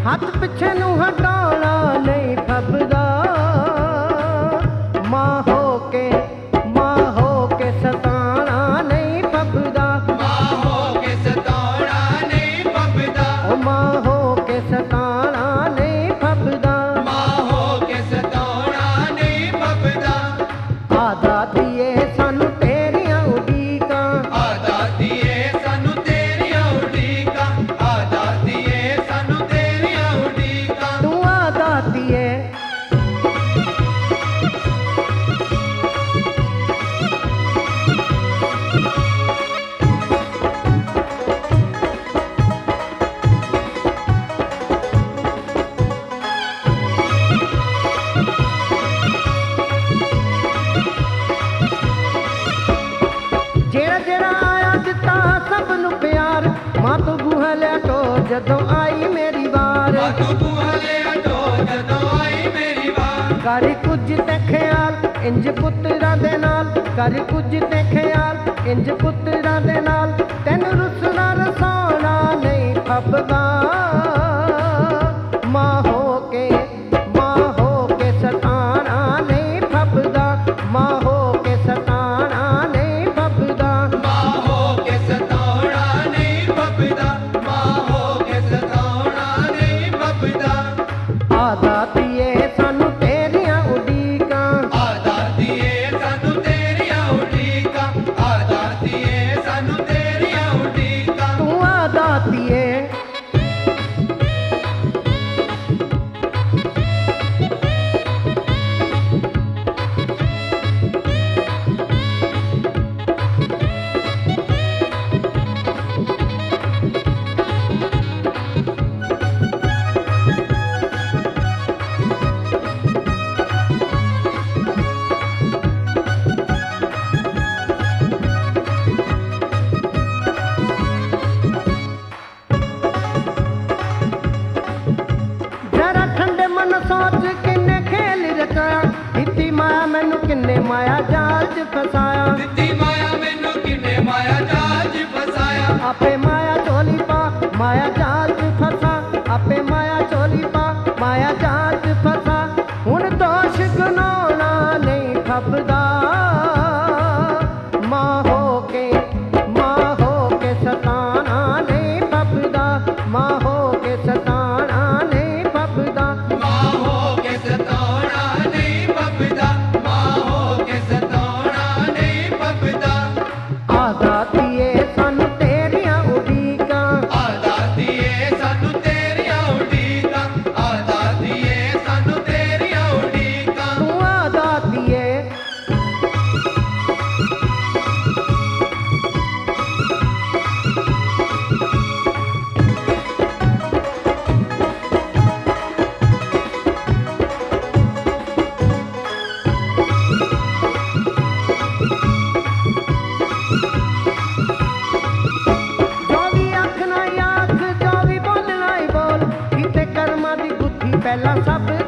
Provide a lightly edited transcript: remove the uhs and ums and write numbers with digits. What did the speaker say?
ਹੱਥ ਪਿੱਛੇ ਨੂੰ ਹਟਾਉਣਾ ਨਹੀਂ ਫੱਬਦਾ। ਮਾਂ ਹੋ ਕੇ ਸਤਾਉਣਾ ਨਹੀਂ ਫੱਬਦਾ। ਮਾਂ ਹੋ ਕੇ ਸਤਾਉਣਾ ਨਹੀਂ ਫੱਬਦਾ। ਓ ਮਾਂ ਹੋ ਕੇ ਸਤਾਉਣਾ ਨਹੀਂ ਫੱਬਦਾ। ਮਾਂ ਹੋ ਕੇ ਸਤਾਉਣਾ ਨਹੀਂ ਫੱਬਦਾ। ਆ ਦਾਤੀਏ ਸਾਨੂੰ ਤੇਰੀਆਂ ਉਡੀਕਾਂ। ਆ ਦਾਤੀਏ ਸਾਨੂੰ ਤੇਰੀਆਂ ਉਡੀਕਾਂ। ਆ ਦਾਤੀਏ ਸਾਨੂੰ ਤੇਰੀਆਂ ਉਡੀਕਾਂ। ਤੂੰ ਆ ਦਾਤੀਏ ਜਿਹੜਾ ਜਿਹੜਾ ਆਇਆ ਦਿੱਤਾ ਸਭ ਨੂੰ ਪਿਆਰ। ਮਾਂ ਤੂੰ ਬੂਹਾ ਲਿਆ ਢੋਰ ਜਦੋਂ ਆਈ ਮੇਰੀ ਵਾਰ। ਤੂੰ ਬੂਹਾ ਲਿਆ ਢੋਰ ਜਦੋਂ ਆਈ ਮੇਰੀ ਵਾਰ। ਕਰ ਕੁਝ ਤੇ ਖਿਆਲ ਇੰਜ ਪੁੱਤਰਾਂ ਦੇ ਨਾਲ। ਕਰ ਕੁਝ ਤੇ ਖਿਆਲ ਇੰਜ ਪੁੱਤਰਾਂ ਦੇ ਨਾਲ। ਤੈਨੂੰ ਰੁੱਸਣਾ ਰਸਾਉਣਾ ਨਹੀਂ ਫੱਬਦਾ। ਮਾਂ ਹੋ ਕੇ ਸਤਾਉਣਾ ਨਹੀਂ ਫੱਬਦਾ। ਮਾਂ ਹੋ ਕੇ ਸਤਾਉਣਾ ਨਹੀਂ ਫੱਬਦਾ। ਮਾਂ ਹੋ ਕੇ ਸਤਾਉਣਾ ਨਹੀਂ ਫੱਬਦਾ। ਮਾਂ ਹੋ ਕੇ ਸਤਾਉਣਾ ਨਹੀਂ ਫੱਬਦਾ। ਆ ਦਾਤੀਏ ਸਾਨੂੰ ਤੇਰੀਆਂ ਉਡੀਕਾਂ। ਆ ਦਾਤੀਏ ਸਾਨੂੰ ਤੇਰੀਆਂ ਉਡੀਕਾਂ। ਆ ਦਾਤੀਏ ਸਾਨੂੰ ਤੇਰੀਆਂ ਉਡੀਕਾਂ। ਤੂੰ ਆ ਦਾਤੀਏ ਜਰਾ ਠੰਡੇ ਮਨ ਸੋਚ ਕਿੰਨੇ ਖੇਲ ਰਚਾਇਆ। ਦਿੱਤੀ ਮਾਇਆ ਮੈਨੂੰ ਕਿੰਨੇ ਮਾਇਆ ਜਾਲ 'ਚ ਫਸਾਇਆ। ਦਿੱਤੀ ਮਾਇਆ ਮੈਨੂੰ ਕਿੰਨੇ ਮਾਇਆ ਜਾਲ 'ਚ ਫਸਾਇਆ। ਆਪੇ ਮਾਇਆ ਝੋਲੀ ਪਾ ਮਾਇਆ ਜਾਲ 'ਚ ਫਸਾ। ਆਪੇ ਮਾਇਆ ਝੋਲੀ ਪਾ ਮਾਇਆ ਜਾਲ 'ਚ ਫਸਾ। ਹੁਣ ਦੋਸ਼ ਗਨਾਉਣਾ ਨਹੀਂ ਫੱਬਦਾ। ਮਾਂ ਹੋ ਕੇ ਸਤਾਉਣਾ ਨਹੀਂ ਫੱਬਦਾ। ਮਾਂ ਹੋ ਕੇ ਸਤਾਉਣਾ ਨਹੀਂ ਫੱਬਦਾ। ਮਾਂ ਹੋ ਕੇ ਸਤਾਉਣਾ ਨਹੀਂ ਫੱਬਦਾ। ਮਾਂ ਹੋ ਕੇ ਸਤਾਉਣਾ ਨਹੀਂ ਫੱਬਦਾ। ਆ ਦਾਤੀਏ ਸਾਨੂੰ ਤੇਰੀਆਂ ਉਡੀਕਾਂ। ਆ ਦਾਤੀਏ ਸਾਨੂੰ ਤੇਰੀਆਂ ਉਡੀਕਾਂ। ਆ ਦਾਤੀਏ ਸਾਨੂੰ ਤੇਰੀਆਂ ਉਡੀਕਾਂ। ਤੂੰ ਆ ਦਾਤੀਏ ਜੋ ਵੀ ਆਖਣਾ ਹੀ ਆਖ, ਜੋ ਵੀ ਬੋਲਣਾ ਹੀ ਬੋਲ। ਕੀਤੇ ਕਰਮਾਂ ਦੀ ਗੁੱਥੀ ਪਹਿਲਾਂ ਸਭ